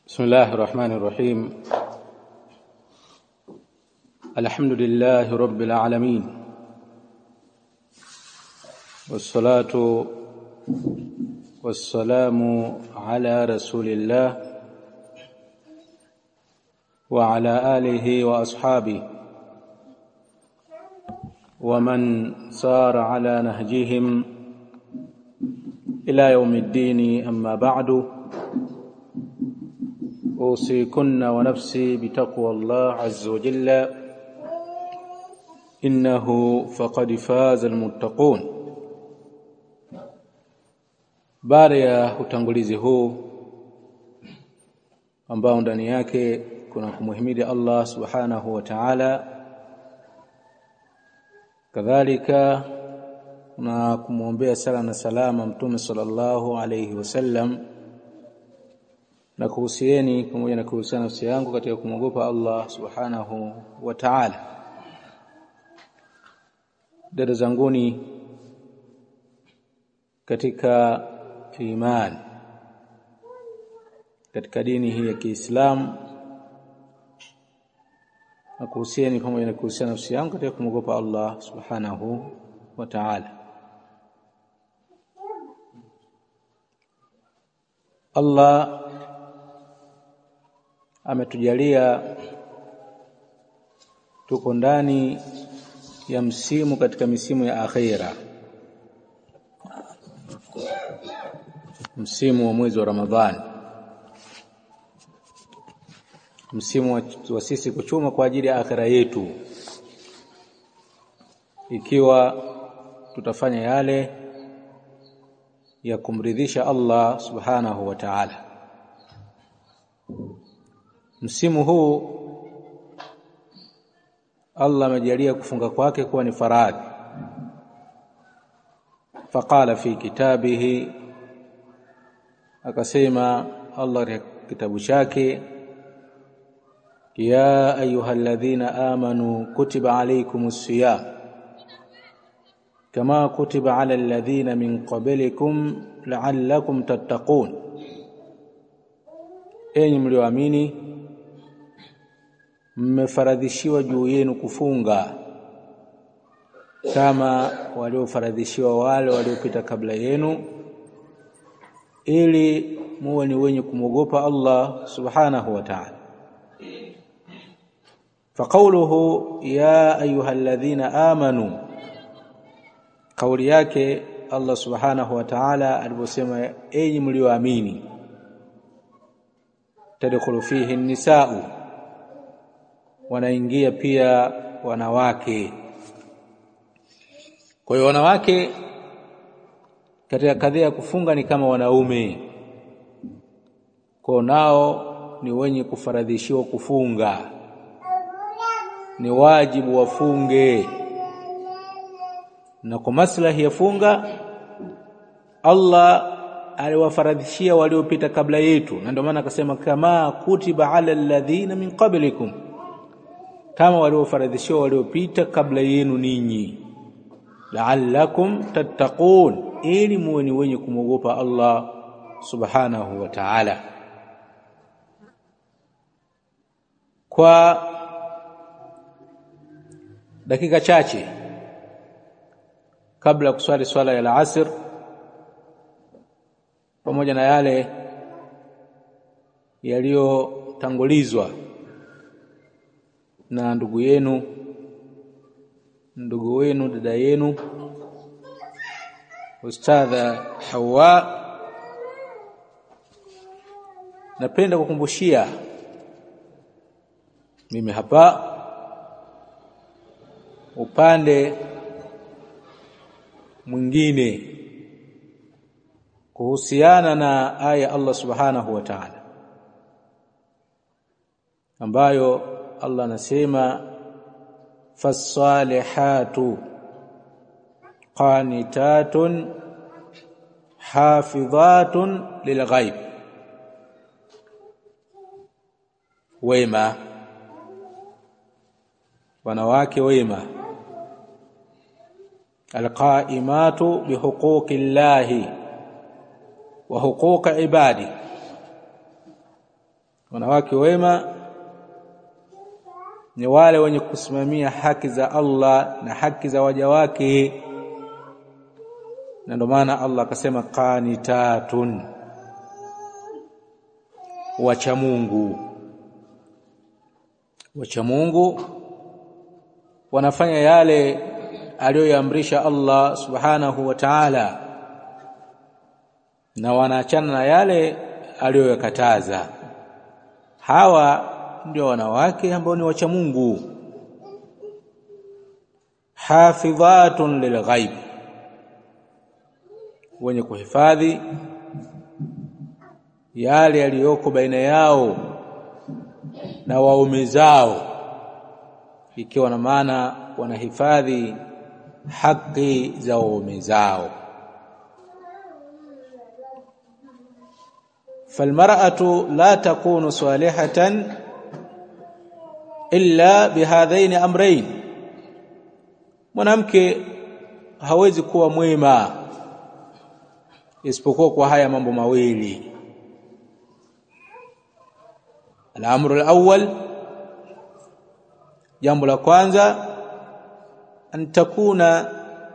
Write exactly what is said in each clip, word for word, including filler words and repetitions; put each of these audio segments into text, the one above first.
بسم الله الرحمن الرحيم. الحمد لله رب العالمين، والصلاة والسلام على رسول الله وعلى آله وأصحابه ومن سار على نهجهم إلى يوم الدين. أما بعد، أوصيكن ونفسي بتقوى الله عز وجل، إنه فقد فاز المتقون. Baada ya utangulizi huu ambao ndani yake kuna kumhimidi Allah subhanahu wa ta'ala, kadhalika na kumwombea sala na salama Mtume sallallahu alayhi wasallam, na kuhusieni pamoja na kuhusiana nafsi yangu katika kumwogopa Allah subhanahu wa ta'ala. Dada zanguni katika imani, katika dini hii ya Kiislamu, na kuhusieni pamoja na kuhusiana nafsi yangu katika kumwogopa Allah subhanahu wa ta'ala. Allah ametujalia tuko ndani ya msimu katika misimu ya akhira, msimu wa mwezi wa Ramadhani, msimu wa sisi kuchuma kwa ajili ya akhira yetu, ikiwa tutafanya yale ya kumridhisha Allah subhanahu wa ta'ala. Msimu huu Allah amejalia kufunga kwake kuwa ni faradhi. Faqala fi kitabihi, akasema Allah katika kitabu chake, ya ayyuhalladhina amanu kutiba alaykumus siyam kama kutiba ala alladhina min qablikum la'allakum tattaqun. Enyi mlioamini, mmefaradhishiwa juu yenu kufunga kama waliofaradhishiwa wale waliopita kabla yenu, ili muwe ni wenye kumwogopa Allah subhanahu wa ta'ala. Faqawluhu ya ayyuhalladhina amanu, kauli yake Allah subhanahu wa ta'ala aliposema enyi mlioamini, tadkhulu fihi an-nisaa, wanaingia pia wanawake. Kwa hiyo wanawake katika kadhia ya kufunga ni kama wanaume, kwa nao ni wenye kufaradhishiwa kufunga, ni wajibu wafunge. Na kwa maslahi ya funga Allah aliwafaradhishia waliopita kabla yetu, na ndio maana akasema kama kutiba ala alladhina min qablikum, kama waliofaradhishiwa waliopita kabla yenu ninyi, la'allakum tattaqun, ili muwe ni wenye kumwogopa Allah subhanahu wa ta'ala. Kwa dakika chache kabla kuswali swala ya al-asr, pamoja na yale yaliyotangulizwa na ndugu yenu ndugu wenu dada yenu Ustadha Hawa, napenda kukumbushia mimi hapa upande mwingine kuhusiana na aya Allah subhanahu wa ta'ala, ambayo Allah anasema fasalihatu qanitatun hafidhatun lilghaib. Wema, wanawake wema, alqaimatu bihuquqi llahi wa huquqi ibadi, wanawake wema ni wale wenye kusimamia haki za Allah na haki za waja wake, na ndio maana Allah akasema qanitatun, wacha Mungu. Wacha Mungu wanafanya yale aliyoamrisha Allah subhanahu wa ta'ala, na wanaachana na yale aliyokataza. Hawa ndio wanawake ambao ni wacha Mungu. Hafidhatun lilghaib, wenye kuhifadhi yale yaliyoko baina yao na waume zao, ikiwa na maana wanahifadhi haki za waume zao. falmar'atu la takunu salihatan illa bihadhain amrayn, mwanamke hawezi kuwa mwema isipokuwa kwa haya mambo mawili. Al-amru al-awwal, jambo la kwanza, an takuna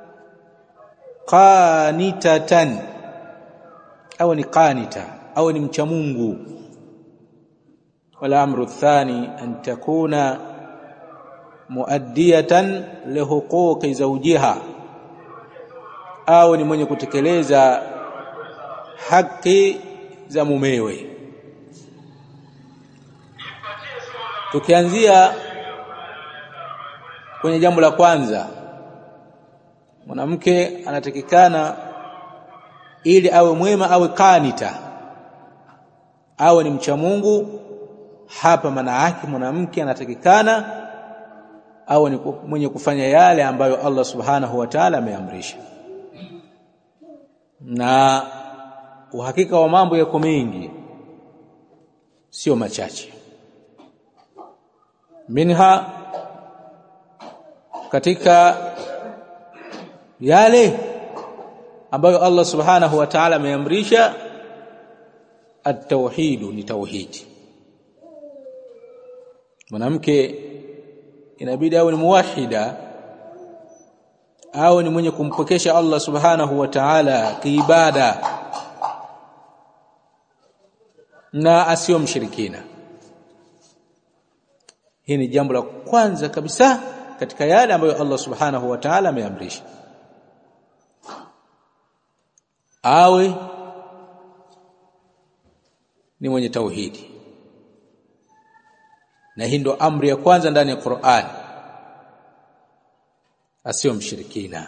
qanitatan, au ni qanita, au ni mcha Mungu. Wala amru athani, an takuna muaddiyatan lihuquqi zawjiha, au ni mwenye kutekeleza haki za mumewe. Tukianzia kwenye jambo la kwanza, mwanamke anatakikana ili awe mwema, awe qanita, awe ni mcha Mungu. Hapa maana yake mwanamke anatakikana awe ni mwenye kufanya yale ambayo Allah subhanahu wa ta'ala ameamrisha. Na uhakika wa mambo yako mengi, sio machache. Minha, katika yale ambayo Allah subhanahu wa ta'ala ameamrisha, at-tauhid, ni tauhidi. Mwanamke inabidi awe ni muwahhida, au ni mwenye kumpokesha Allah subhanahu wa ta'ala kiibada, na asio mshirikina. Hii ni jambo la kwanza kabisa katika yale ambayo Allah subhanahu wa ta'ala ameamrisha. Awe ni mwenye tauhidi, na hii ndo amri ya kwanza ndani ya Qur'an, asio mshirikina.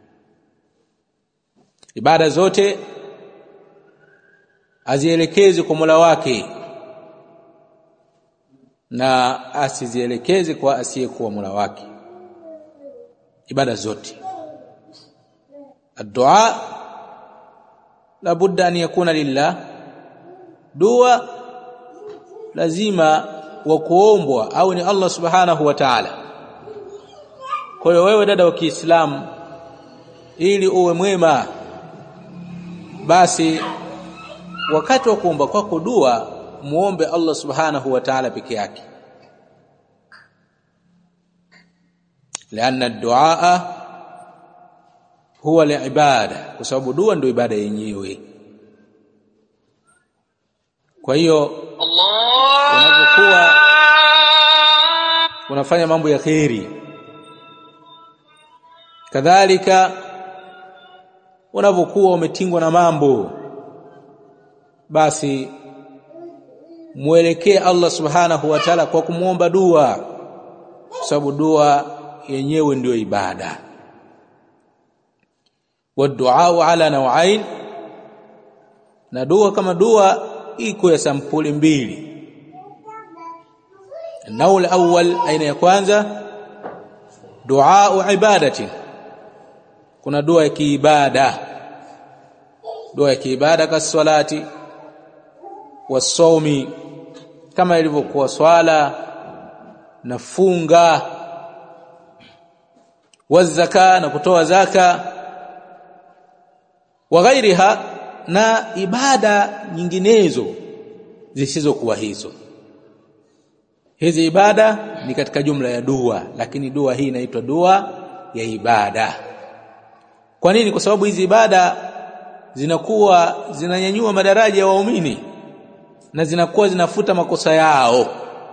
Ibada zote azielekeze kwa Mola wake, na asizielekeze kwa asiyekuwa Mola wake. Ibada zote, ad-du'a la budda an yakuna lillah, dua lazima wa kuombwa au ni Allah subhanahu wa ta'ala. Kwa hiyo wewe dada wa Kiislamu, ili uwe mwema, basi wakati wa kuomba kwako dua, muombe Allah subhanahu wa ta'ala peke yake. Lianna ad-du'a huwa al-ibada, kwa sababu dua ndio ibada yenyewe. Kwa hiyo unapokuwa unafanya mambo ya kheri, kadhalika unapokuwa umetingwa na mambo, basi muelekee Allah subhanahu wa ta'ala kwa kumuomba dua, kwa sababu dua yenyewe ndio ibada. Wa du'a ala naw'ain, na dua kama dua iko ya sampuli mbili. Naul awwal, aina ya kwanza, du'a ibadati, kuna dua ya kiibada. Dua ya kiibada ka salati wasaumi, kama ilivyokuwa swala na funga, wazaka, na kutoa zaka, wa ghairiha, na ibada nyinginezo zisizokuwa hizo. Hizi ibada ni katika jumla ya dua, lakini dua hii inaitwa dua ya ibada. Kwa nini? Kwa sababu hizi ibada zinakuwa zinanyanyua madaraja ya waumini na zinakuwa zinafuta makosa yao.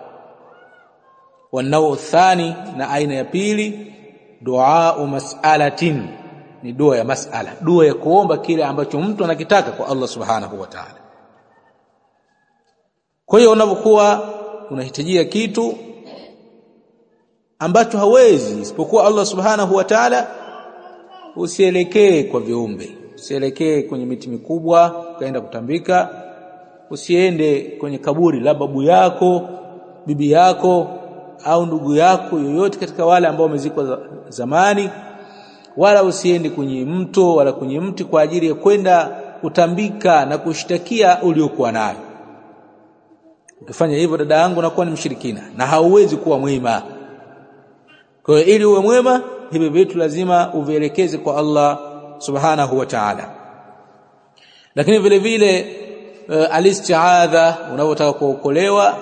Wanao thani, na aina ya pili, dua mas'alatin, ni dua ya mas'ala, dua ya kuomba kile ambacho mtu anakitaka kwa Allah subhanahu wa ta'ala. Kwa hiyo unapokuwa unahitajia kitu ambacho hawezi isipokuwa Allah subhanahu wa ta'ala, usielekee kwa viumbe, usielekee kwenye miti mikubwa ukaenda kutambika, usiende kwenye kaburi la babu yako, bibi yako au ndugu yako yoyote katika wale ambao wamezikwa zamani, wala usiende kwenye mto wala kwenye mti kwa ajili ya kwenda kutambika na kushtakia uliokuwa nayo. Ukifanya hivyo, dada yangu, unakuwa ni mshirikina na hauwezi kuwa mwema. Kwa hiyo ili uwe mwema, hivi vitu lazima uvielekeze kwa Allah subhanahu wa ta'ala. Lakini vile vile uh, alisti'adha, unapotaka kuokolewa,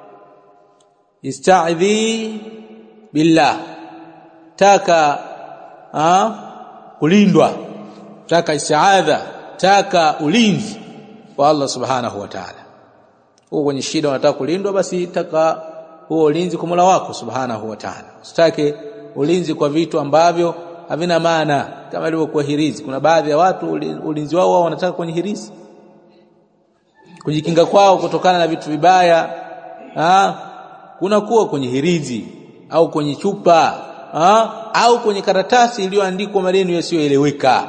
ista'idhi billah, taka ha? kulindwa, taka isti'adha, taka ulinzi kwa Allah subhanahu wa ta'ala. Uko kwenye shida unataka kulindwa, basi taka huo ulinzi kwa Mola wako subhanahu wa ta'ala. Usitake ulinzi kwa vitu ambavyo havina maana, kama ilivyokuwa hirizi. Kuna baadhi ya watu ulinzi wao wao wanataka kwenye hirizi, kujikinga kwao kutokana na vitu vibaya, ah kuna kuwa kwenye hirizi au kwenye chupa, ah au kwenye karatasi iliyoandikwa maneno yasiyoeleweka.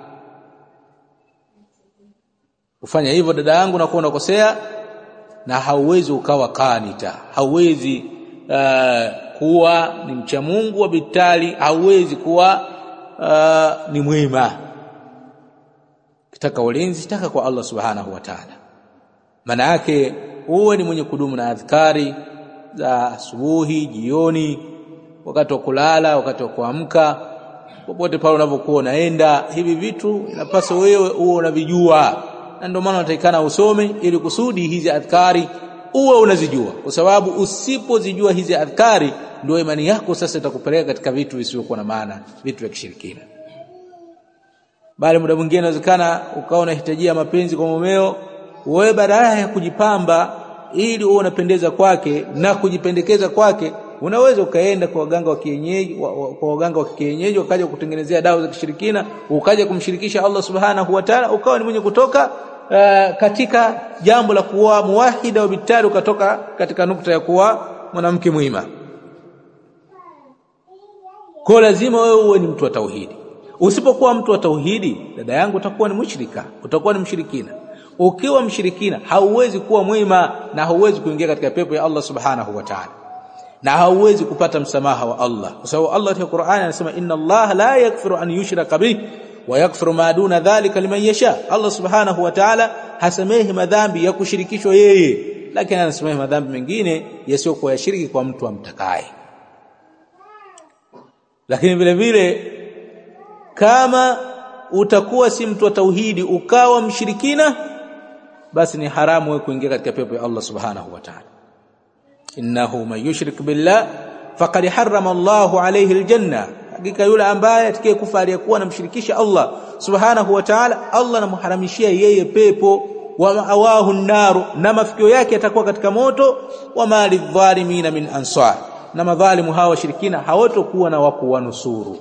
Ufanya hivyo, dada yangu, na kuwa unakosea, na hauwezi ukawa kanita, hauwezi uh, kuwa ni mcha Mungu wa bitali, hauwezi kuwa uh, ni mwema. Kitaka ulinzi, taka kwa Allah subhanahu wa ta'ala. Maana yake uwe ni mwenye kudumu na adhkari za asubuhi, jioni, wakati wa kulala, wakati wa kuamka, popote pale unapokuwa unaenda. Hivi vitu inapaswa wewe uwe unavijua, na ndio maana unatakikana usome ili kusudi hizi adhkari uwe unazijua, kwa sababu usipozijua hizi adhkari ndio imani yako sasa itakupeleka katika vitu visivyokuwa na maana, vitu vya kishirikina. Bali muda mwingine inawezekana ukawa unahitajia mapenzi kwa mumeo, wewe badala ya kujipamba ili uwe unapendeza kwake na kujipendekeza kwake, unaweza ukaenda kwa waganga wa kienyeji, kwa waganga wa kienyeji wakaja kutengenezea dawa za kishirikina, ukaja kumshirikisha Allah subhanahu wa ta'ala, ukawa ni mwenye kutoka uh, katika jambo la kuwa muwahida wa bitali, ukatoka katika nukta ya kuwa mwanamke muima. Kwa lazima wewe uwe ni mtu wa tauhidi. Usipokuwa mtu wa tauhidi, dada yangu, utakuwa ni mushrika, utakuwa ni mshirikina. Ukiwa mshirikina hauwezi kuwa mwema na hauwezi kuingia katika pepo ya Allah subhanahu wa ta'ala, na hauwezi kupata msamaha wa Allah, kwa sababu Allah katika Qur'an anasema inna Allah la yaghfiru an yushraka bihi wa yaghfiru ma duna dhalika liman yasha. Allah subhanahu wa ta'ala hasamehi madhambi ya kushirikishwa yeye, lakini anasamehe madhambi mengine yasiyokuwa ya shiriki kwa mtu amtakaye. Lakini vile vile kama utakuwa si mtu wa tauhidi ukawa mshirikina, basi ni haramu wewe kuingia katika pepo ya Allah subhanahu wa ta'ala. Innahu man yushrik billah faqad harrama Allahu alayhi aljanna, hakika yule ambaye atakayekufa aliyekuwa anamshirikisha Allah subhanahu wa ta'ala, Allah anamharamishia yeye pepo, wa ma'awahu an-nar, na mafikio yake yatakuwa katika moto, wa mali dhalimina min ansar, na madhalimu hawa washirikina hawatokuwa na waku wanusuru.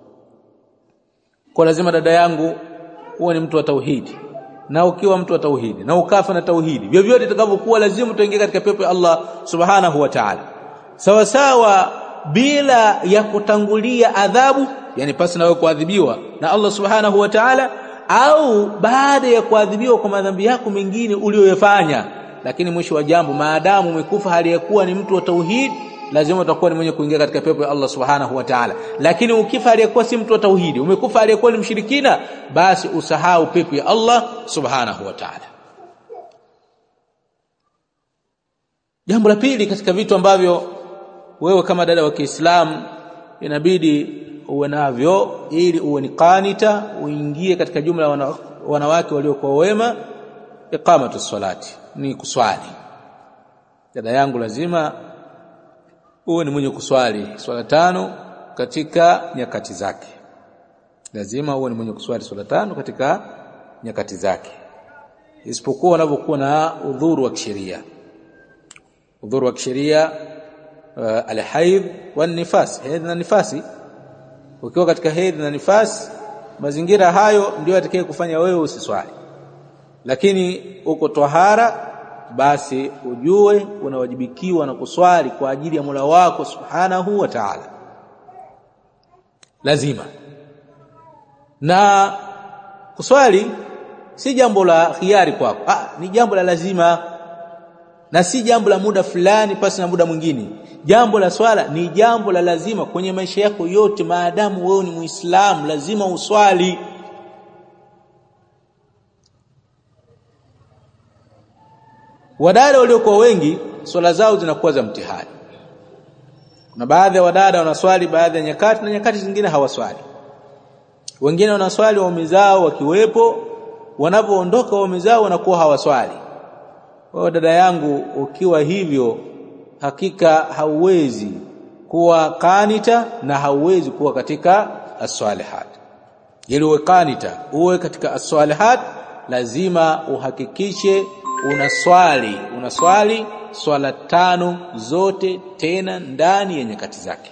Kwa lazima, dada yangu, uwe ni mtu wa tauhidi, na ukiwa mtu wa tauhidi na ukafa na tauhidi, vyovyote itakavyokuwa, lazima tuingie katika pepo ya Allah subhanahu wa ta'ala, sawa sawa, bila ya kutangulia adhabu, yani pasi na wewe kuadhibiwa na Allah subhanahu wa ta'ala, au baada ya kuadhibiwa kwa madhambi yako mengine uliyoyafanya. Lakini mwisho wa jambo, maadamu umekufa hali ya kuwa ni mtu wa tauhid, lazima utakuwa ni mwenye kuingia katika pepo ya Allah subhanahu wa ta'ala. Lakini ukifa aliyekuwa si mtu wa tauhidi, umekufa aliyekuwa ni mshirikina, basi usahau pepo ya Allah subhanahu wa ta'ala. Jambo la pili katika vitu ambavyo wewe kama dada wa Kiislamu inabidi uwe navyo ili uwe ni qanita, uingie katika jumla wana, wanawake waliokuwa wema, iqamatu salati, ni kuswali. Dada yangu, lazima uwe ni mwenye kuswali swala tano katika nyakati zake. Lazima uwe ni mwenye kuswali swala tano katika nyakati zake, isipokuwa unapokuwa na udhuru wa kisheria. Udhuru wa kisheria uh, al-haidh wa nifas, hedhi na nifasi. Ukiwa katika hedhi na nifasi, mazingira hayo ndio yatakaye kufanya wewe usiswali. Lakini uko tahara, basi ujue unawajibikiwa na kuswali kwa ajili ya Mola wako Subhanahu wa Ta'ala. Lazima. Na kuswali si jambo la khiari kwako. Ah, ni jambo la lazima. Na si jambo la muda fulani pasi na muda mwingine. Jambo la swala ni jambo la lazima kwenye maisha yako yote. Maadamu wewe ni Muislamu, lazima uswali. Wadada waliokuwa wengi swala zao zinakuwa za mtihani. Na baadhi ya wadada wanaswali baadhi ya nyakati na nyakati zingine hawaswali. Wengine wanaswali waume zao wakiwepo, wanapoondoka waume zao wanakuwa hawaswali. Wewe dada yangu, ukiwa hivyo hakika hauwezi kuwa kanita na hauwezi kuwa katika as-salihat. Ili uwe kanita, uwe katika as-salihat, lazima uhakikishe unaswali, unaswali swala tano zote tena ndani ya nyakati zake.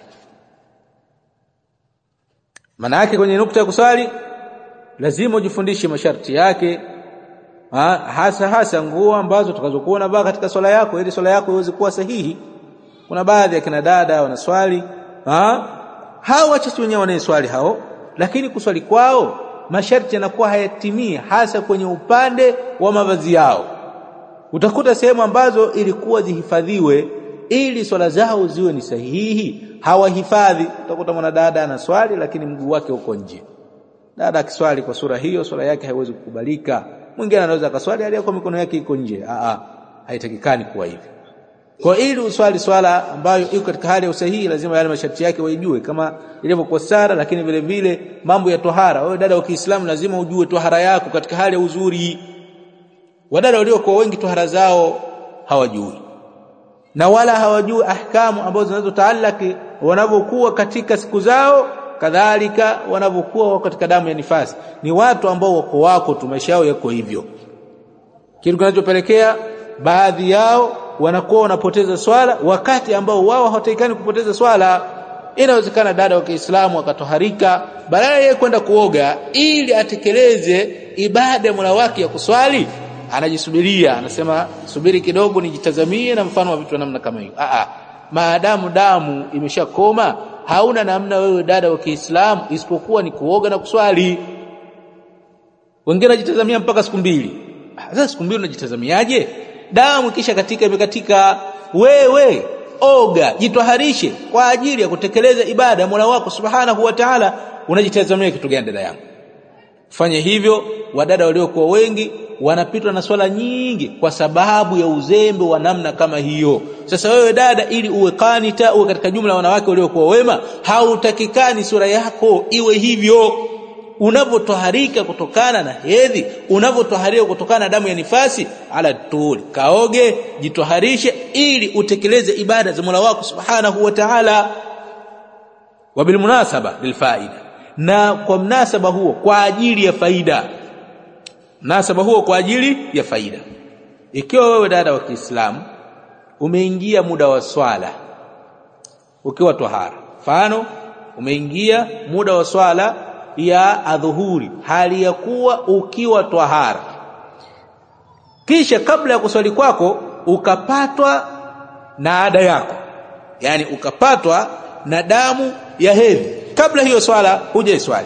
Maana yake kwenye nukta ya kuswali lazima ujifundishe masharti yake, ha, hasa hasa nguo ambazo utakazokuwa unavaa katika swala yako ili swala yako iweze kuwa sahihi. Kuna baadhi ya kina dada wanaswali, ha, hao wachache wenyewe wanaeswali hao, lakini kuswali kwao masharti yanakuwa hayatimii, hasa kwenye upande wa mavazi yao. Utakuta sehemu ambazo ilikuwa zihifadhiwe ili swala zao ziwe ni sahihi, hawahifadhi. Utakuta mwanadada anaswali lakini mguu wake uko nje. Dada akiswali kwa sura hiyo swala yake haiwezi kukubalika. Mwingine anaweza akaswali hali kwa mikono yake iko nje. Ah ah, haitakikani kuwa hivi. Kwa ili uswali swala ambayo iko katika hali ya usahihi, lazima yale masharti yake waijue, kama ilivyokuwa sara, lakini vile vile mambo ya tohara. Wewe dada wa Kiislamu lazima ujue tohara yako katika hali ya uzuri. Wadada waliokuwa wengi tohara zao hawajui, na wala hawajui ahkamu ambazo zinazotaalaki wanapokuwa katika siku zao, kadhalika wanapokuwa katika damu ya nifasi. Ni watu ambao wako wako tu maisha yao yako hivyo, kitu kinachopelekea baadhi yao wanakuwa wanapoteza swala wakati ambao wao hawataikani kupoteza swala. Inawezekana dada wa Kiislamu akatoharika, badala ya kwenda kuoga ili atekeleze ibada ya Mola wake ya kuswali, anajisubiria, anasema subiri kidogo nijitazamie na mfano wa vitu namna kama hiyo. Ah ah, maadamu damu imeshakoma, hauna namna wewe dada wa Kiislamu isipokuwa ni kuoga na kuswali. Wengine wanajitazamia mpaka siku mbili. Sasa siku mbili unajitazamiaje? Damu kisha katika imekatika. Wewe oga, jitwaharishe kwa ajili ya kutekeleza ibada ya Mola wako Subhanahu wa Ta'ala. Unajitazamia kitu gani dada yangu? Fanye hivyo. Wadada waliokuwa wengi wanapitwa na swala nyingi kwa sababu ya uzembe wa namna kama hiyo. Sasa wewe dada, ili uwe kanita, uwe katika jumla wanawake waliokuwa wema, hautakikani sura yako iwe hivyo. Unapotoharika kutokana na hedhi, unapotoharika kutokana na damu ya nifasi, ala tul, kaoge, jitoharishe ili utekeleze ibada za Mola wako Subhanahu wa Ta'ala. Wa bil munasaba lil faida, na kwa mnasaba huo kwa ajili ya faida. Mnasaba huo kwa ajili ya faida. Ikiwa wewe dada wa Kiislamu umeingia muda wa swala ukiwa tahara, mfano umeingia muda wa swala ya adhuhuri hali ya kuwa ukiwa tahara, kisha kabla ya kuswali kwako ukapatwa na ada yako, yani ukapatwa na damu ya hedhi, kabla hiyo swala hujaiswali,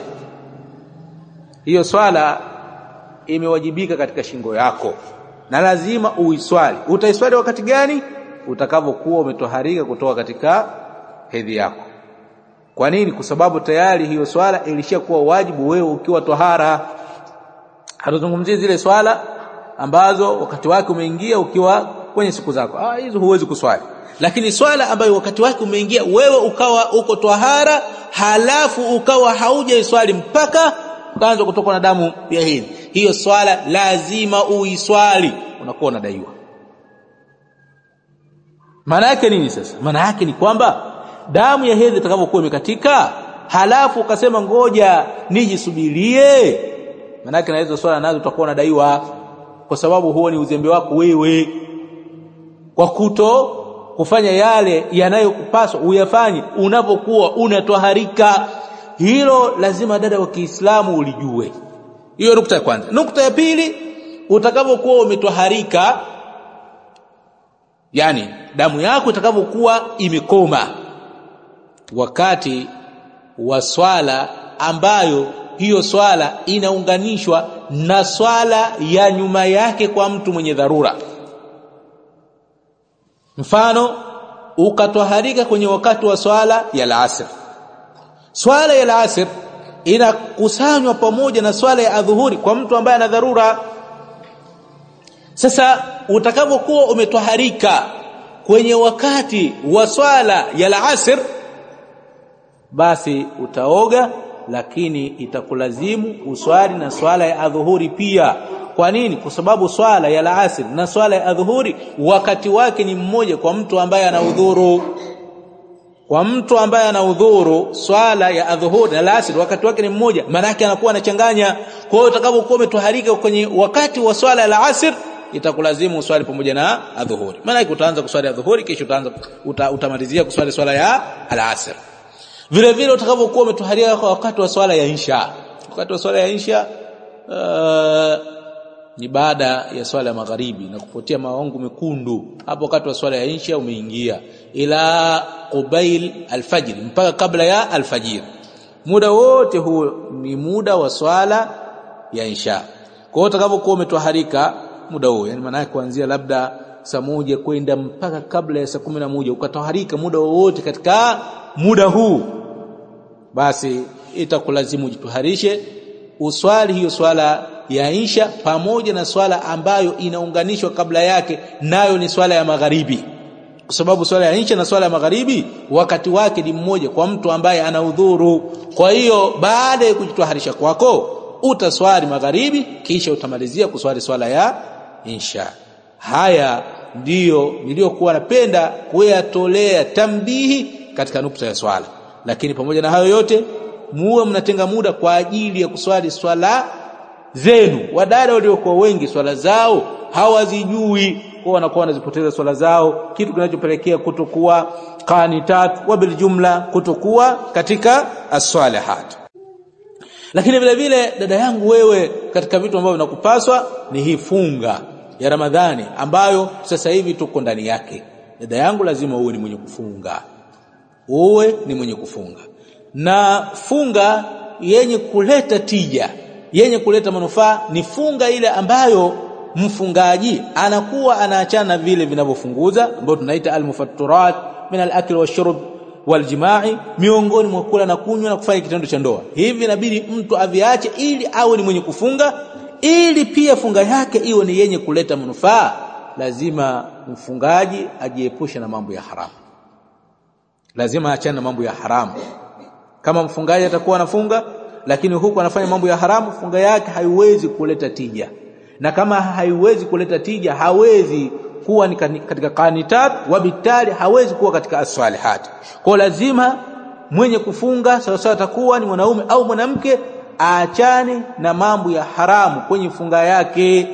hiyo swala imewajibika katika shingo yako na lazima uiswali. Utaiswali wakati gani? Utakapokuwa umetoharika kutoka katika hedhi yako. Kwa nini? Kwa sababu tayari hiyo swala ilishakuwa wajibu wewe ukiwa tahara. Hatuzungumzie zile swala ambazo wakati wake umeingia ukiwa kwenye siku zako. Ah, hizo huwezi kuswali. Lakini swala ambayo wakati wake umeingia wewe ukawa uko tahara, halafu ukawa haujaiswali mpaka ukaanza kutoka na damu ya hedhi, hiyo swala lazima uiswali, unakuwa unadaiwa. Maana yake nini sasa? Maana yake ni kwamba damu ya hedhi itakapokuwa imekatika, halafu ukasema ngoja nijisubirie, maana yake na hizo swala nazo utakuwa unadaiwa, kwa sababu huo ni uzembe wako wewe kwa kuto kufanya yale yanayokupaswa uyafanye unapokuwa unatoharika. Hilo lazima dada wa Kiislamu ulijue. Hiyo nukta ya kwanza. Nukta ya pili, utakapokuwa umetoharika, yani damu yako itakapokuwa imekoma wakati wa swala ambayo hiyo swala inaunganishwa na swala ya nyuma yake kwa mtu mwenye dharura. Mfano, ukatoharika kwenye wakati wa swala ya al-asr. Swala ya al-asr inakusanywa pamoja na swala ya adhuhuri kwa mtu ambaye ana dharura. Sasa utakapokuwa umetoharika kwenye wakati wa swala ya al-asr, basi utaoga, lakini itakulazimu uswali na swala ya adhuhuri pia. Kwa nini? Kwa sababu swala ya al-asr na swala ya adhuhuri wakati wake ni mmoja kwa mtu ambaye ana udhuru. Kwa mtu ambaye ana udhuru, swala ya adhuhuri na al-asr wakati wake ni mmoja, maana yake anakuwa anachanganya. Kwa hiyo utakapokuwa umetoharika kwenye wakati wa swala ya al-asr, itakulazimu uswali pamoja na adhuhuri. Maana yake utaanza kuswali adhuhuri, kisha utaanza uta, utamalizia kuswali swala ya al-asr. Vile vile utakapokuwa umetoharika kwa wakati wa swala ya isha. Wakati wa swala ya isha uh, ni baada ya swala ya magharibi na kupotea mawangu mekundu. Hapo wakati wa swala ya isha umeingia ila qubail al-fajr, mpaka kabla ya al-fajr. Muda wote huu ni muda wa swala ya isha. Kwa hiyo utakapokuwa umetoharika muda huo, yani maana kuanzia labda saa moja kwenda mpaka kabla ya saa kumi na moja ukatoharika muda wote katika muda huu, basi itakulazimu ujituharishe uswali hiyo swala ya isha pamoja na swala ambayo inaunganishwa kabla yake, nayo ni swala ya magharibi. Kwa sababu swala ya isha na swala ya magharibi wakati wake ni mmoja kwa mtu ambaye ana udhuru. Kwa hiyo baada ya kujituharisha kwako utaswali magharibi, kisha utamalizia kuswali swala ya isha. Haya ndiyo niliyokuwa napenda kuyatolea tambihi katika nukta ya swala. Lakini pamoja na hayo yote, muwe mnatenga muda kwa ajili ya kuswali swala zenu. Wadada waliokuwa wengi swala zao hawazijui, kwa wanakuwa wanazipoteza swala zao, kitu kinachopelekea kutokuwa qanitat wa bil jumla kutokuwa katika as-salihat. Lakini vile vile dada yangu, wewe katika vitu ambavyo vinakupaswa ni hii funga ya Ramadhani ambayo sasa hivi tuko ndani yake. Dada yangu, lazima uwe ni mwenye kufunga. Uwe ni mwenye kufunga. Na funga yenye kuleta tija, yenye kuleta manufaa ni funga ile ambayo mfungaji anakuwa anaachana vile vinavyofunguza, ambao tunaita al-mufattirat min al-akl wash-shurb wal-jima'i, miongoni mwa kula na kunywa na kufanya kitendo cha ndoa. Hivi inabidi mtu aviache ili awe ni mwenye kufunga, ili pia funga yake iwe ni yenye kuleta manufaa. Lazima mfungaji ajiepushe na mambo ya haramu. Lazima aachane na mambo ya haramu. Kama mfungaji atakuwa anafunga lakini huku anafanya mambo ya haramu, funga yake haiwezi kuleta tija. Na kama haiwezi kuleta tija, hawezi kuwa ni katika qanitat, wabitali hawezi kuwa katika as-salihat. Kwa lazima mwenye kufunga sawa sawa atakuwa ni mwanaume au mwanamke, aachane na mambo ya haramu kwenye funga yake.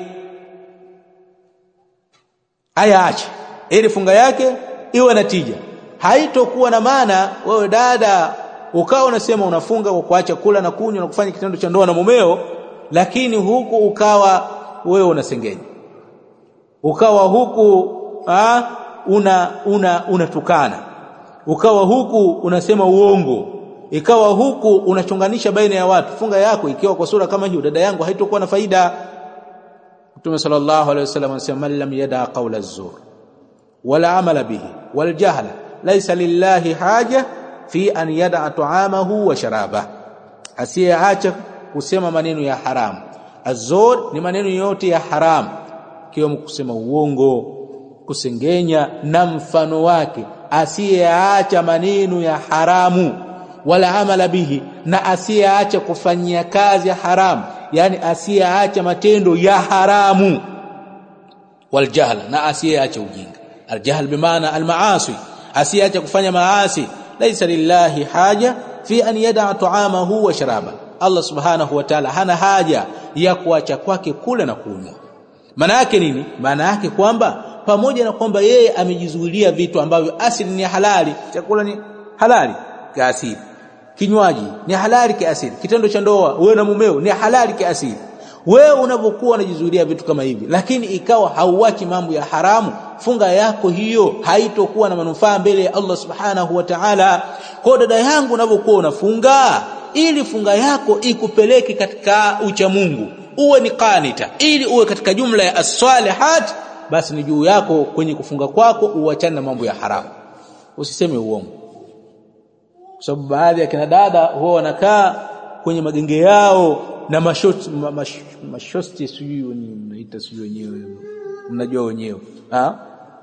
Ayaache ili funga yake iwe na tija. Haitokuwa na maana wewe dada ukao unasema unafunga kwa kuacha kula na kunywa na kufanya kitendo cha ndoa na mumeo, lakini huku ukawa wewe unasengenya, ukawa huku ah una una unatukana, ukawa huku unasema uongo, ikawa huku unachonganisha baina ya watu. Funga yako ikiwa kwa sura kama hiyo, dada yangu, haitokuwa na faida. Mtume sallallahu alaihi wasallam anasema, man lam yada qawla az-zur wala amala bihi wal jahla laysa lillahi haja fi an yada ta'amahu wa sharaba. Asiyeacha kusema maneno ya haramu. Az-zur ni maneno yote ya haramu, kiwemo kusema uongo, kusengenya na mfano wake. Asiyeacha maneno ya haramu, wala amala bihi, na asiyeacha kufanyia kazi ya haramu, yani asiyeacha matendo ya haramu, wal jahla, na asiyeacha ujinga. Aljahl bimaana almaasi, asiache kufanya maasi. Laysa lillahi haja fi an yada'a ta'amahu wa sharaba, Allah subhanahu wa ta'ala hana haja ya kuacha kwake kula na kunywa. Maana yake nini? Maana yake kwamba pamoja na kwamba yeye amejizuilia vitu ambavyo asili ni halali, chakula ni halali kiasili, kinywaji ni halali kiasili, kitendo cha ndoa wewe na mumeo ni halali kiasili. Wewe unapokuwa unajizuilia vitu kama hivi, lakini ikawa hauachi mambo ya haramu, funga yako hiyo haitokuwa na manufaa mbele ya Allah subhanahu wa ta'ala. Kwa dada yangu, unapokuwa unafunga, ili funga yako ikupeleke katika ucha Mungu, uwe ni qanita, ili uwe katika jumla ya as-salihat, basi ni juu yako kwenye kufunga kwako uachane na mambo ya haramu. Usiseme uongo, kwa sababu baadhi ya kina dada huwa wanakaa kwenye magenge yao na mashosti mash, mashosti sijui mnaita sijui wenyewe, mnajua wenyewe ah.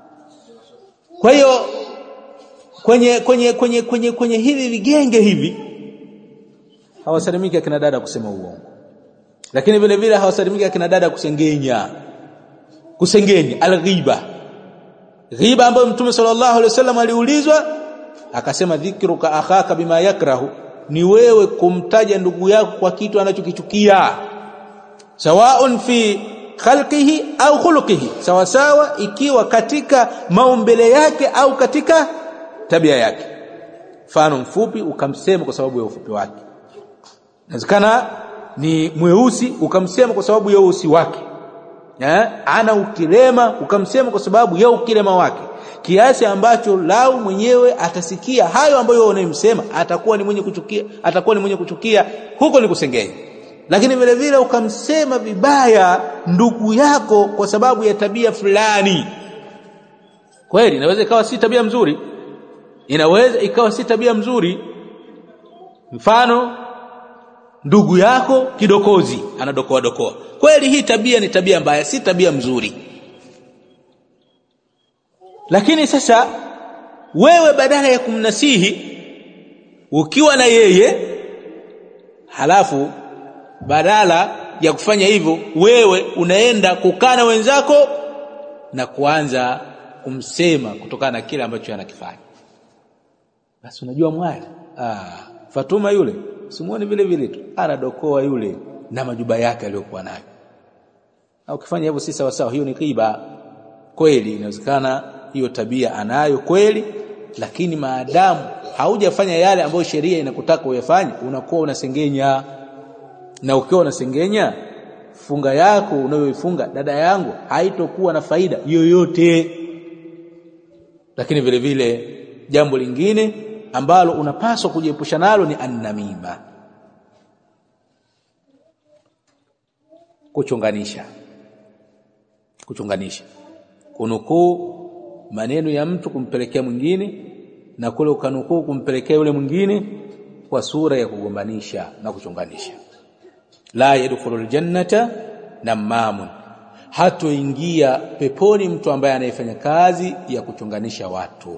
Kwa hiyo kwenye kwenye kwenye kwenye kwenye hivi vigenge hivi hawasalimiki akina dada kusema uongo, lakini vile vile hawasalimiki akina dada kusengenya. Kusengenya alghiba, ghiba ambayo Mtume sallallahu alaihi wasallam aliulizwa akasema dhikruka akhaka bima yakrahu, ni wewe kumtaja ndugu yako kwa kitu anachokichukia, sawaun fi khalqihi au khuluqihi, sawa sawa ikiwa katika maumbile yake au katika tabia yake. Mfano mfupi ukamsema kwa sababu ya ufupi wake, inawezekana ni mweusi ukamsema kwa sababu ya weusi wake, eh, ana ukilema ukamsema kwa sababu ya ukilema wake, kiasi ambacho lau mwenyewe atasikia hayo ambayo unayemsema atakuwa ni mwenye kuchukia, atakuwa ni mwenye kuchukia, huko ni kusengenya. Lakini vile vile ukamsema vibaya ndugu yako kwa sababu ya tabia fulani, kweli inaweza ikawa si tabia mzuri, inaweza ikawa si tabia mzuri. Mfano ndugu yako kidokozi, anadokoa dokoa, kweli hii tabia ni tabia mbaya, si tabia mzuri. Lakini sasa wewe badala ya kumnasihi ukiwa na yeye, halafu badala ya kufanya hivyo wewe unaenda kukana wenzako na kuanza kumsema kutokana na kile ambacho anakifanya. Basi unajua mwali, ah Fatuma yule simuone vile vile tu anadokoa yule na majuba yake aliyokuwa nayo. Au ukifanya hivyo si sawa sawa, hiyo ni ghiba. Kweli inawezekana hiyo tabia anayo kweli, lakini maadamu haujafanya yale ambayo sheria inakutaka uyafanye, unakuwa unasengenya. Na ukiwa unasengenya, funga yako unayoifunga dada yangu haitokuwa na faida yoyote. Lakini vile vile jambo lingine ambalo unapaswa kujiepusha nalo ni annamima, kuchunganisha. Kuchunganisha, kunukuu maneno ya mtu kumpelekea mwingine, na kule ukanukuu kumpelekea yule mwingine kwa sura ya kugombanisha na kuchunganisha. La yadkhulul jannata namamun, hatoingia peponi mtu ambaye anayefanya kazi ya kuchunganisha watu.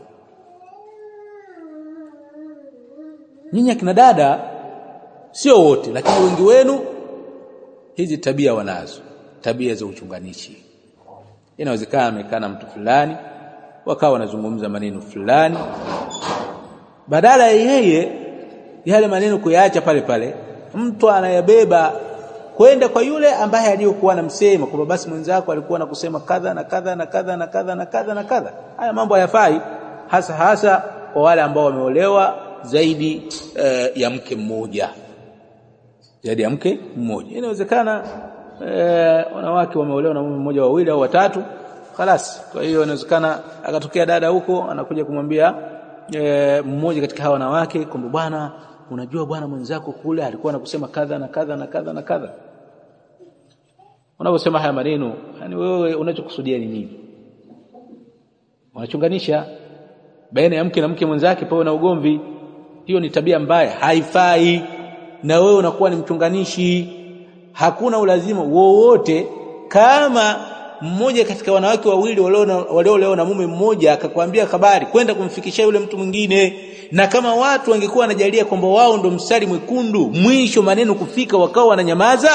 Nyinyi akina dada sio wote, lakini wengi wenu hizi tabia wanazo, tabia za uchunganishi. Inawezekana amekana mtu fulani wakawa wanazungumza maneno fulani, badala ya yeye yale maneno kuyaacha pale pale, mtu anayabeba kwenda kwa yule ambaye aliyokuwa anamsema kwamba basi mwenzako alikuwa anakusema kadha na kadha na kadha na kadha na kadha na kadha. Haya mambo hayafai, hasa hasa kwa wale ambao wameolewa zaidi uh, ya mke mmoja. Zaidi ya mke mmoja. Inawezekana uh, wanawake wameolewa na mume mmoja, wawili au watatu, خلاص. Kwa hiyo inawezekana akatokea dada huko anakuja kumwambia uh, mmoja katika hawa wanawake kwamba bwana, unajua bwana mwenzako kule alikuwa anakusema kadha na kadha na kadha na kadha. Unaposema haya maneno, yani wewe unachokusudia ni nini? Unachunganisha baina ya mke na mke mwenzake, pawe na ugomvi. Hiyo ni tabia mbaya, haifai. Na wewe unakuwa ni mchunganishi. Hakuna ulazima wowote kama mmoja katika wanawake wawili waliolewa na mume mmoja akakwambia habari kwenda kumfikishia yule mtu mwingine. Na kama watu wangekuwa wanajalia kwamba wao ndo mstari mwekundu, mwisho maneno kufika wakao wananyamaza,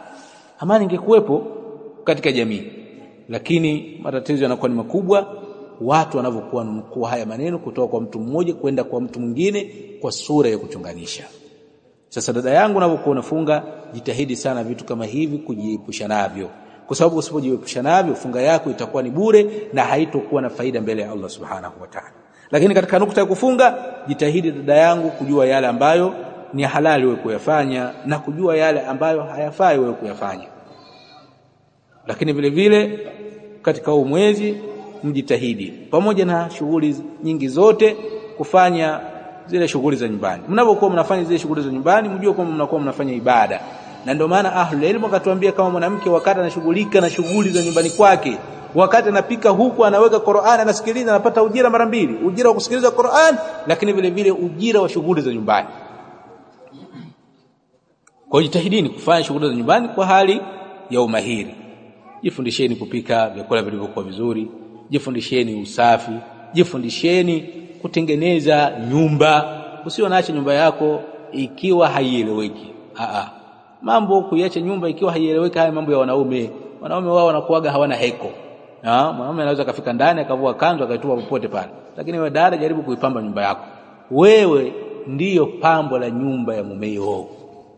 amani ingekuwepo katika jamii. Lakini matatizo yanakuwa ni makubwa, watu wanavyokuwa nukuu haya maneno kutoka kwa mtu mmoja kwenda kwa mtu mwingine kwa sura ya kuchunganisha. Sasa dada yangu, unapokuwa unafunga, jitahidi sana vitu kama hivi kujiepusha navyo, kwa sababu usipojiepusha navyo funga yako itakuwa ni bure na haitokuwa na faida mbele ya Allah subhanahu wa ta'ala. Lakini katika nukta ya kufunga, jitahidi dada yangu kujua yale ambayo ni halali wewe kuyafanya na kujua yale ambayo hayafai wewe kuyafanya. Lakini vile vile katika huu mwezi mjitahidi pamoja na shughuli nyingi zote kufanya zile shughuli za nyumbani. Mnapokuwa mnafanya zile shughuli za nyumbani, mjue kwamba mnakuwa mnafanya ibada. Na ndio maana ahlul ilm wakatuambia kama mwanamke wakati anashughulika na shughuli za nyumbani kwake, wakati anapika huku anaweka Qur'an anasikiliza, anapata ujira mara mbili, ujira wa kusikiliza Qur'an lakini vile vile ujira wa shughuli za nyumbani. Kwa hiyo jitahidini kufanya shughuli za nyumbani kwa hali ya umahiri. Jifundisheni kupika vyakula vilivyokuwa vizuri, jifundisheni usafi, jifundisheni kutengeneza nyumba. Usio naacha nyumba yako ikiwa haieleweki. A a. Mambo kuiacha nyumba ikiwa haieleweki, haya mambo ya wanaume. Wanaume wao wanakuaga hawana heko. Ah, mwanaume anaweza kafika ndani akavua kanzu akaitupa popote pale. Lakini wewe dada, jaribu kuipamba nyumba yako. Wewe ndiyo pambo la nyumba ya mumeo.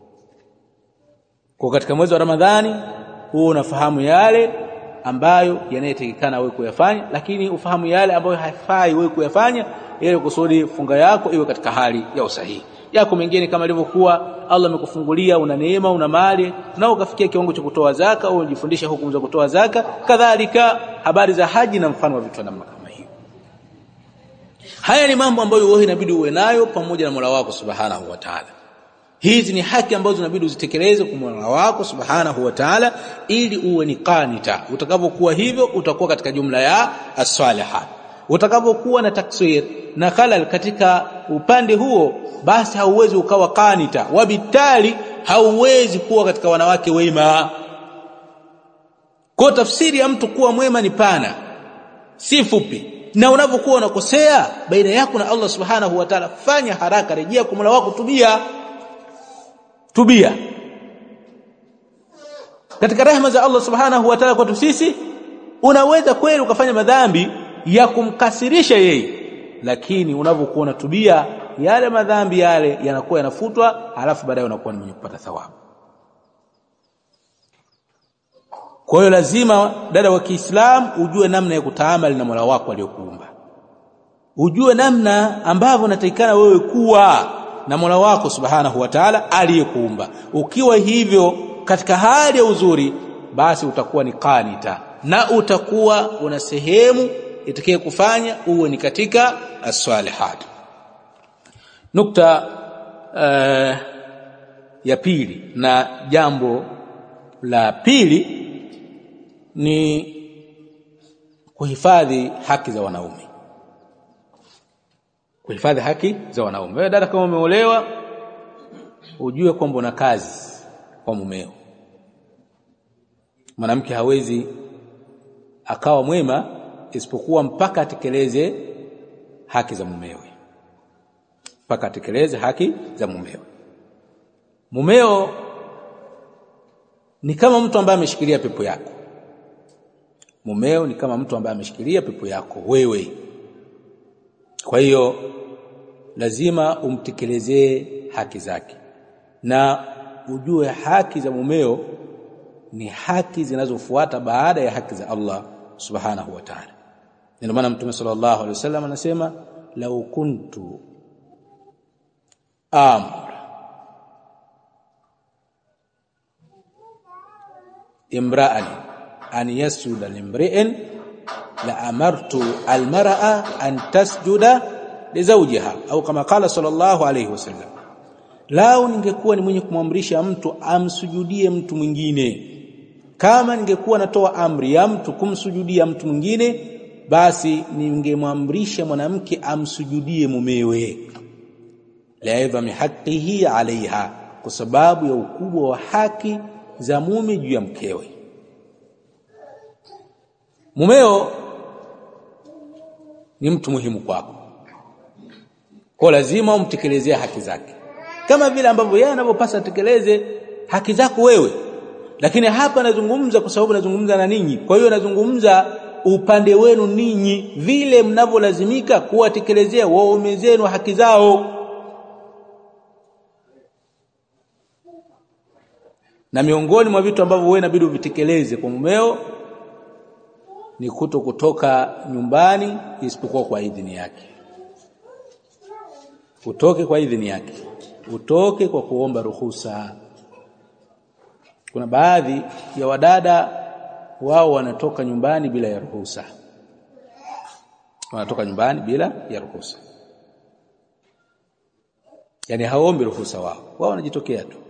Kwa katika mwezi wa Ramadhani huo unafahamu yale ambayo yanayotakikana wewe kuyafanya, lakini ufahamu yale ambayo haifai wewe kuyafanya, ili kusudi funga yako iwe katika hali ya usahihi. Yako mengine kama ilivyokuwa Allah amekufungulia, una neema, una mali, na ukafikia kiwango cha kutoa zaka au unajifundisha hukumu za kutoa zaka, kadhalika habari za haji na mfano wa vitu namna kama hiyo. Haya ni mambo ambayo wewe inabidi uwe nayo pamoja na Mola wako Subhanahu wa Ta'ala. Hizi ni haki ambazo inabidi uzitekeleze kwa Mola wako Subhanahu wa Ta'ala ili uwe ni qanita. Utakapokuwa hivyo utakuwa katika jumla ya as-salihat. Utakapokuwa na taksir na khalal katika upande huo, basi hauwezi ukawa qanita, wabitali hauwezi kuwa katika wanawake wema. Kwa tafsiri ya mtu kuwa mwema ni pana, si fupi. Na unapokuwa unakosea baina yako na Allah Subhanahu wa Ta'ala, fanya haraka, rejea kwa Mola wako, tubia. Tubia. Katika rehema za Allah Subhanahu wa Ta'ala kwa sisi, unaweza kweli ukafanya madhambi ya kumkasirisha yeye, lakini unapokuwa unatubia, yale madhambi yale yanakuwa yanafutwa, halafu baadaye unakuwa ni mwenye kupata thawabu. Kwa hiyo lazima dada wa Kiislamu ujue namna ya kutaamali na Mola wako aliyokuumba. Ujue namna ambavyo unatakikana wewe kuwa na Mola wako Subhanahu wa Ta'ala aliyekuumba. Ukiwa hivyo katika hali ya uzuri, basi utakuwa ni qanita na utakuwa una sehemu itakaye kufanya uwe ni katika as-salihat. Nukta uh, ya pili na jambo la pili ni kuhifadhi haki za wanaume. Kuhifadhi haki za wanaume. Wewe dada, kama umeolewa, ujue kwamba una kazi kwa mumeo. Mwanamke hawezi akawa mwema isipokuwa mpaka atekeleze haki za mumewe. Mpaka atekeleze haki za mumewe. Mumeo ni kama mtu ambaye ameshikilia pepo yako. Mumeo ni kama mtu ambaye ameshikilia pepo yako wewe. Kwa hiyo lazima umtekelezee haki zake. Na ujue haki za mumeo ni haki zinazofuata baada ya haki za Allah Subhanahu wa Ta'ala. Ndio maana Mtume sallallahu alaihi wasallam anasema, law kuntu amr imra'an an yasjuda limri'in la amartu almar'a an tasjuda li zawjiha, au kama qala sallallahu alayhi wasallam, lao ningekuwa ni mwenye kumamrisha mtu amsujudie mtu mwingine, kama ningekuwa natoa amri ya mtu kumsujudia mtu mwingine, basi ningemwamrisha mwanamke amsujudie mumewe, la idhami haqqihi alaiha, kwa sababu ya ukubwa wa haki za mume juu ya mkewe. Mumeo ni mtu muhimu kwako, kwa lazima umtekelezee haki zake kama vile ambavyo yeye anapopasa tekeleze haki zako wewe. Lakini hapa nazungumza kwa sababu nazungumza na ninyi, kwa hiyo nazungumza upande wenu ninyi vile mnavyolazimika kuwatekelezea waume zenu haki zao. Na miongoni mwa vitu ambavyo wewe inabidi uvitekeleze kwa mumeo ni kuto kutoka nyumbani isipokuwa kwa idhini yake. Utoke kwa idhini yake. Utoke kwa kuomba ruhusa. Kuna baadhi ya wadada wao wanatoka nyumbani bila ya ruhusa. Wanatoka nyumbani bila ya ruhusa. Yaani haombi ruhusa wao. Wao wanajitokea tu.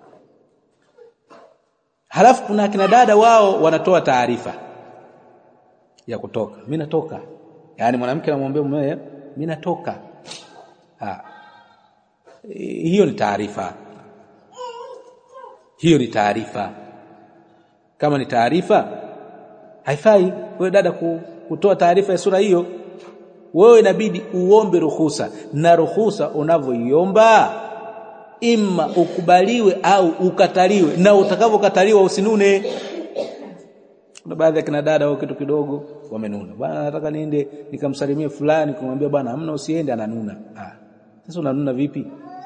Halafu kuna kina dada wao wanatoa taarifa ya kutoka. Mimi natoka. Yaani mwanamke anamwambia mume, mimi natoka. Ah. Hiyo ni taarifa. Hiyo ni taarifa. Kama ni taarifa haifai wewe dada kutoa taarifa ya sura hiyo. Wewe inabidi uombe ruhusa, na ruhusa unavyoiomba imma ukubaliwe au ukataliwe, na utakavyokataliwa usinune. Kuna baadhi ya kina dada wao kitu kidogo wamenuna. Bwana nataka niende nikamsalimie fulani, kumwambia bwana hamna usiende, ananuna. Ah. Sasa unanuna vipi?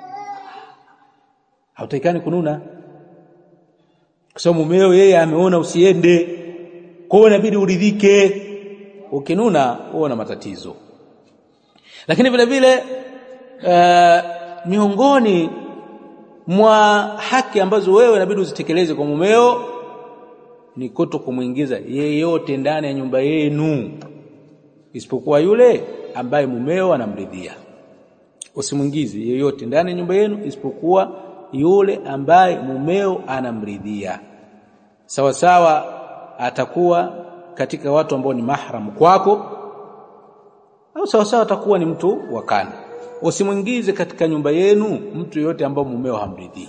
Hautakani kununa. Kwa sababu mumeo yeye ameona usiende. Kwa hiyo inabidi uridhike. Ukinuna uona matatizo. Lakini vile vile uh, miongoni mwa haki ambazo wewe inabidi uzitekeleze kwa mumeo ni kuto kumuingiza yeyote ndani ya nyumba yenu isipokuwa yule ambaye mumeo anamridhia. Usimuingize yeyote ndani ya nyumba yenu isipokuwa yule ambaye mumeo anamridhia. Sawa sawa atakuwa katika watu ambao ni mahram kwako, au sawa sawa atakuwa ni mtu wa kando. Usimuingize katika nyumba yenu mtu yote ambaye mumeo hamridhii.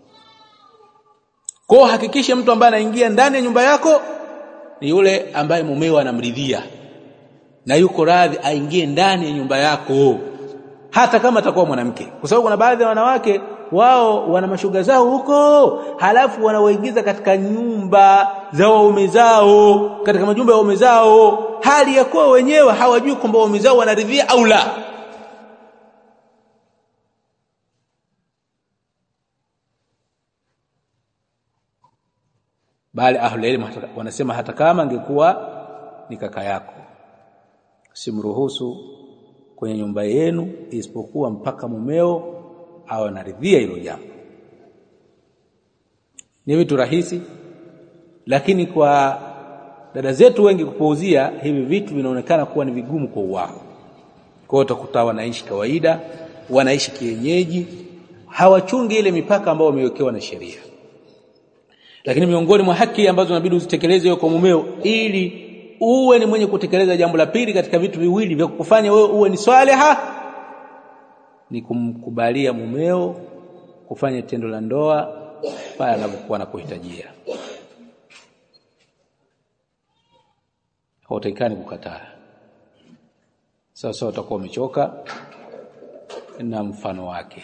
Kwa hakikisha mtu ambaye anaingia ndani ya nyumba yako ni yule ambaye mumeo anamridhia na yuko radhi aingie ndani ya nyumba yako, hata kama atakuwa mwanamke. Kwa sababu kuna baadhi ya wanawake wao wana mashuga zao huko, halafu wanaoingiza katika nyumba za waume zao, katika majumba ya waume zao, hali ya kuwa wenyewe hawajui kwamba waume zao wanaridhia au la. Bali ahlul ilm wanasema hata kama angekuwa ni kaka yako, simruhusu kwenye nyumba yenu isipokuwa mpaka mumeo au anaridhia hilo jambo. Ni vitu rahisi, lakini kwa dada zetu wengi kupuuzia hivi vitu vinaonekana kuwa ni vigumu kwa wao. Kwa hiyo utakuta wanaishi kawaida, wanaishi kienyeji, hawachungi ile mipaka ambayo wamewekewa na sheria. Lakini miongoni mwa haki ambazo inabidi uzitekeleze kwa mumeo ili uwe ni mwenye kutekeleza jambo la pili katika vitu viwili vya kukufanya wewe uwe ni swaliha ni kumkubalia mumeo kufanya tendo la ndoa pale anapokuwa anakuhitajia. Hautakani kukataa. Sasa utakuwa umechoka na mfano wake.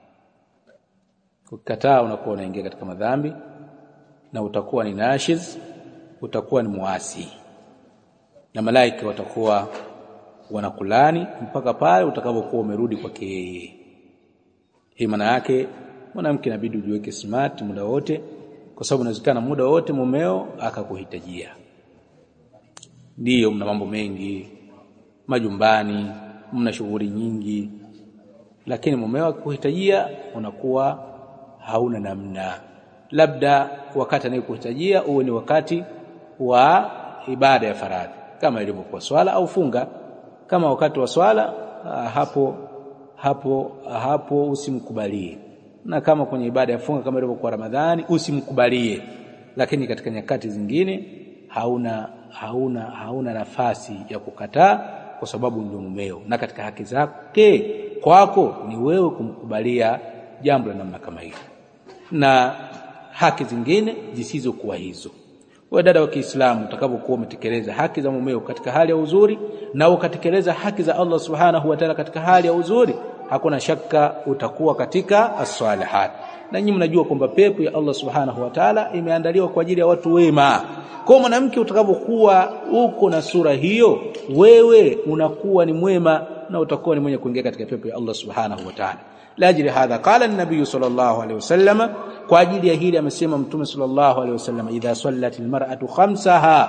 Kukataa unakuwa unaingia katika madhambi na utakuwa ni nashiz, utakuwa ni muasi. Na malaika watakuwa wanakulani mpaka pale utakapokuwa umerudi kwake yeye. Hii maana yake mwanamke inabidi ujiweke smart muda wote, kwa sababu inawezekana muda wote mumeo akakuhitajia. Ndio mna mambo mengi majumbani, mna shughuli nyingi, lakini mumeo akakuhitajia unakuwa hauna namna. Labda wakati anayokuhitajia uwe ni wakati wa ibada ya faradhi kama ilivyokuwa swala au funga. Kama wakati wa swala hapo hapo hapo usimkubalie, na kama kwenye ibada ya funga kama ilivyokuwa Ramadhani usimkubalie. Lakini katika nyakati zingine hauna hauna hauna nafasi ya kukataa, kwa sababu ndio mumeo, na katika haki zake kwako ni wewe kumkubalia jambo la namna kama hilo, na haki zingine zisizokuwa hizo. Wewe dada wa Kiislamu utakapokuwa umetekeleza haki za mumeo katika hali ya uzuri na ukatekeleza haki za Allah Subhanahu wa Ta'ala katika hali ya uzuri, hakuna shaka utakuwa katika as-salihat. Na nyinyi mnajua kwamba pepo ya Allah subhanahu wa ta'ala imeandaliwa kwa ajili ya watu wema. Kwa mwanamke utakapokuwa uko na sura hiyo, wewe unakuwa ni mwema na utakuwa ni mwenye kuingia katika pepo ya Allah subhanahu wa ta'ala. La ajili hadha qala an-nabiy sallallahu alayhi wasallam, kwa ajili ya hili amesema mtume sallallahu alayhi wasallam, idha sallatil mar'atu khamsaha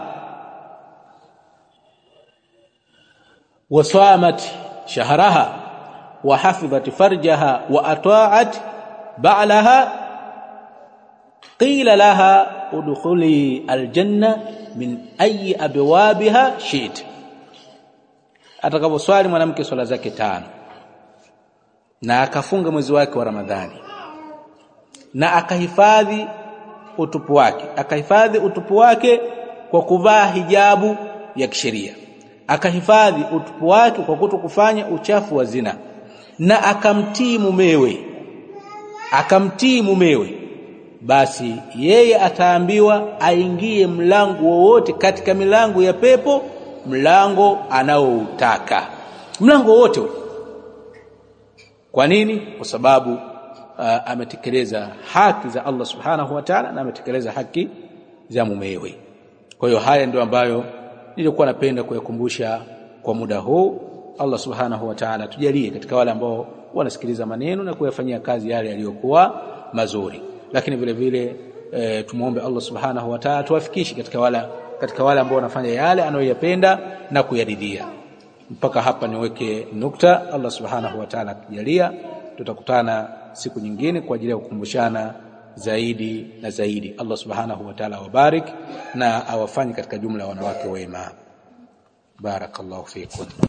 wa samat shahraha wa hafizat farjaha wa ata'at ba'laha qila laha udkhuli aljanna min ayi abwabiha shi'ti. Atakaposwali mwanamke swala zake tano na akafunga mwezi wake wa Ramadhani na akahifadhi utupu wake, akahifadhi utupu wake kwa kuvaa hijabu ya kisheria, akahifadhi utupu wake kwa kutokufanya uchafu wa zina, na akamtii mumewe, akamtii mumewe, basi yeye ataambiwa aingie mlango wowote katika milango ya pepo, mlango anaoutaka, mlango wote. Kwa nini? Kwa sababu uh, ametekeleza haki za Allah subhanahu wa ta'ala na ametekeleza haki za mumewe. Kwa hiyo haya ndio ambayo nilikuwa napenda kuyakumbusha kwa muda huu. Allah subhanahu wa ta'ala tujalie katika wale ambao wanasikiliza maneno na kuyafanyia kazi yale yaliyokuwa mazuri. Lakini vile vile e, tumuombe Allah subhanahu wa ta'ala tuwafikishe katika wale katika wale ambao wanafanya yale anayoyapenda na kuyaridhia. Mpaka hapa niweke nukta. Allah subhanahu wa ta'ala akijalia tutakutana siku nyingine kwa ajili ya kukumbushana zaidi na zaidi. Allah subhanahu wa ta'ala wabarik na awafanye katika jumla ya wanawake wema. Barakallahu fikum.